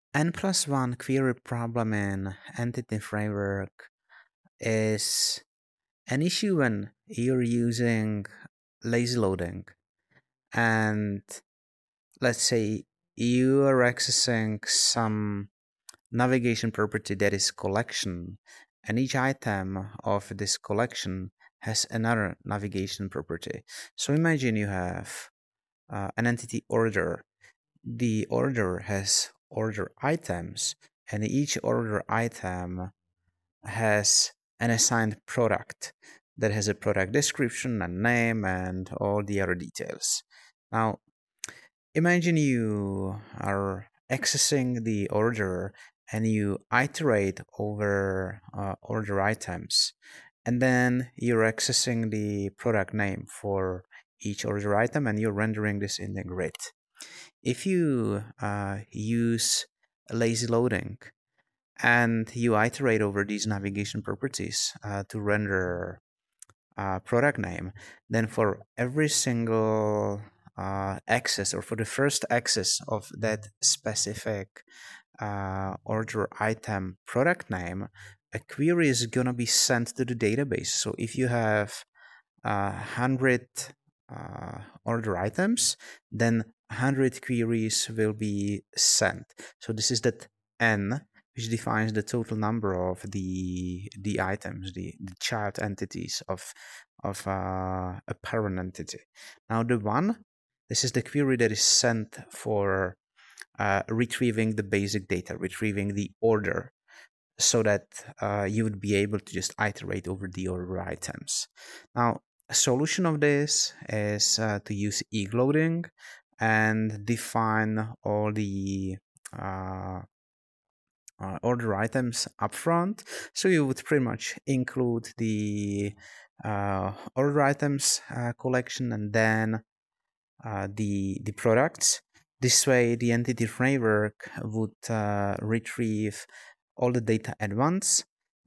N+1 query problem in Entity Framework is an issue when you're using lazy loading and let's say you are accessing some navigation property that is collection, and each item of this collection has another navigation property. So imagine you have an entity order. The order has order items, and each order item has an assigned product that has a product description and name and all the other details. Now, imagine you are accessing the order and you iterate over order items, and then you're accessing the product name for each order item and you're rendering this in the grid. If you use lazy loading and you iterate over these navigation properties to render product name, then for every single access or for the first access of that specific order item product name, a query is going to be sent to the database. So if you have 100 order items, then 100 queries will be sent. So this is that n, which defines the total number of the items, the child entities of a parent entity. Now the one, this is the query that is sent for retrieving the basic data, retrieving the order, so that you would be able to just iterate over the order items. Now, a solution of this is to use egg-loading and define all the uh, order items upfront. So you would pretty much include the order items collection and then the products. This way, the entity framework would retrieve all the data at once.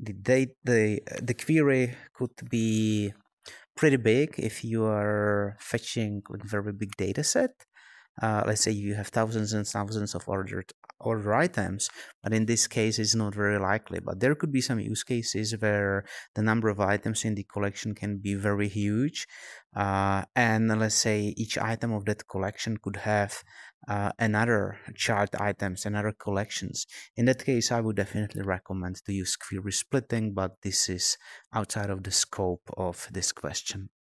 The query could be pretty big if you are fetching a very big data set. Let's say you have thousands and thousands of order items, but in this case it's not very likely. But there could be some use cases where the number of items in the collection can be very huge, and let's say each item of that collection could have another child items, another collections. In that case, I would definitely recommend to use query splitting, but this is outside of the scope of this question.